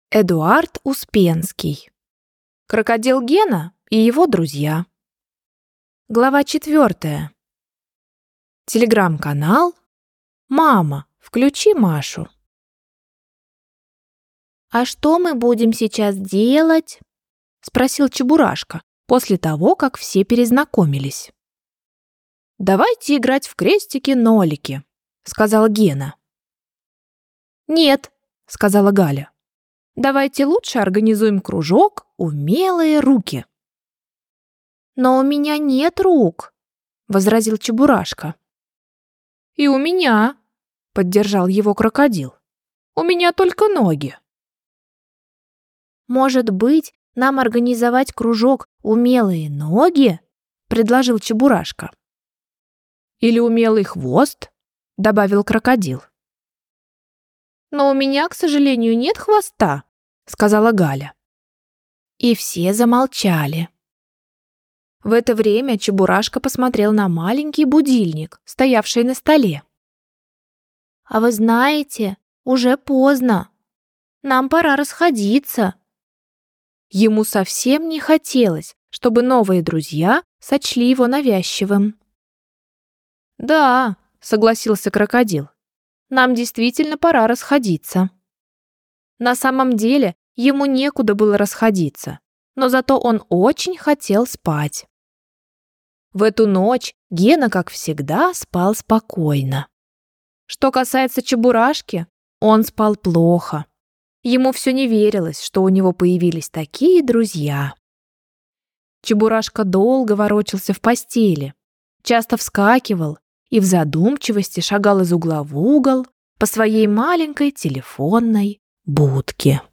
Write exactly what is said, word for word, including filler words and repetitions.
Эдуард Успенский. Крокодил Гена и его друзья. Глава четвертая. Телеграм-канал «Мама, включи Машу». «А что мы будем сейчас делать?» — спросил Чебурашка после того, как все перезнакомились. «Давайте играть в крестики-нолики», — сказал Гена. «Нет», — сказала Галя. «Давайте лучше организуем кружок «Умелые руки». «Но у меня нет рук», — возразил Чебурашка. «И у меня», — поддержал его крокодил. «У меня только ноги». «Может быть, нам организовать кружок «Умелые ноги»?» — предложил Чебурашка. «Или умелый хвост», — добавил крокодил. «Но у меня, к сожалению, нет хвоста», — сказала Галя. И все замолчали. В это время Чебурашка посмотрел на маленький будильник, стоявший на столе. «А вы знаете, уже поздно. Нам пора расходиться». Ему совсем не хотелось, чтобы новые друзья сочли его навязчивым. «Да», — согласился крокодил, — «нам действительно пора расходиться». На самом деле ему некуда было расходиться, но зато он очень хотел спать. В эту ночь Гена, как всегда, спал спокойно. Что касается Чебурашки, он спал плохо. Ему все не верилось, что у него появились такие друзья. Чебурашка долго ворочался в постели, часто вскакивал и в задумчивости шагал из угла в угол по своей маленькой телефонной будке.